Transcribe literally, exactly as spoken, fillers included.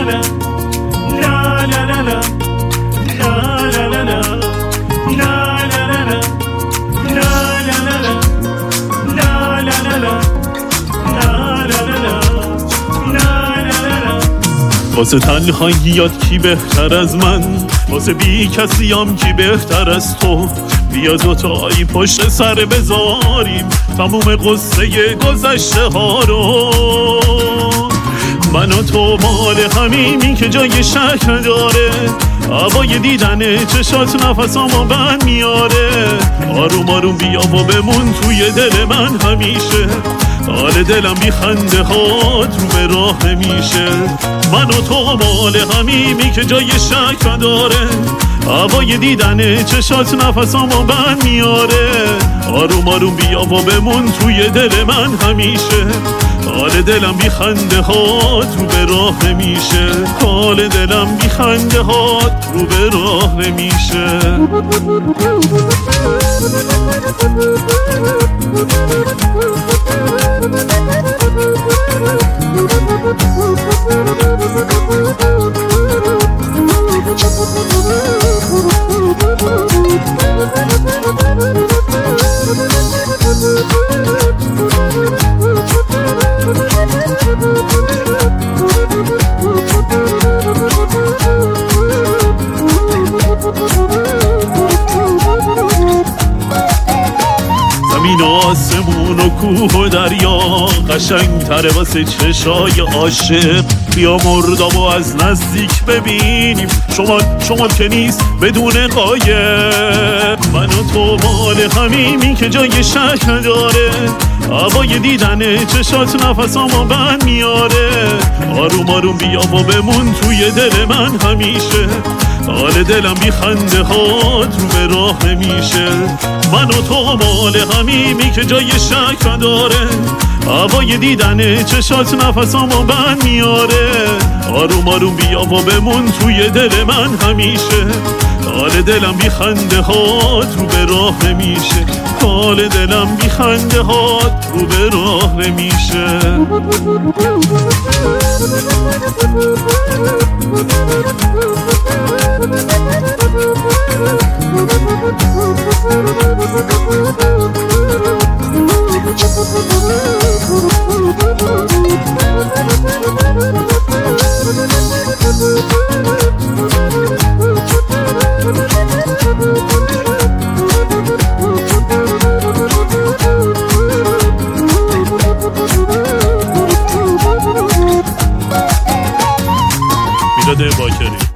واسه تنهاییات کی بهتر از من، واسه بی کسیم کی بهتر از تو. بیا دوتایی پشت سر بذاریم تموم قصه گذشته ها رو. من و تو مال همینی که جای شک نداره، هوای دیدن چشات نفسامو بند میاره. آروم آروم بیا و بمون توی دل من همیشه، حال دلم بی خنده هات رو به راه نمیشه. من و تو مال همینی که جای شک نداره، هوای دیدن چشات نفسامو بند میاره. آروم آروم بیا و بمون توی دل من همیشه، حال دلم بی خنده هات رو به راه نمیشه. حال دلم بی خنده هات رو به راه نمیشه. زمین و آسمون و کوه و دریا قشنگ تره واسه چشای عاشق. بیا مردابو از نزدیک ببینیم، شمال شمال که نیست بدون قایق. من و تو مال همینی که جای شک نداره، هوای دیدن چشات نفسامو بند میاره. آروم آروم بیا و بمون توی دل من همیشه، حال دلم بی خنده هات رو به راه نمیشه. من و تو مال همینی که جای شک نداره، هوای دیدن چشات نفسامو بند میاره. آروم آروم بیا و بمون توی دل من همیشه، حال دلم بی خنده هات رو به راه نمیشه. حال دلم بی خنده هات رو به راه نمیشه. میلاد باکری.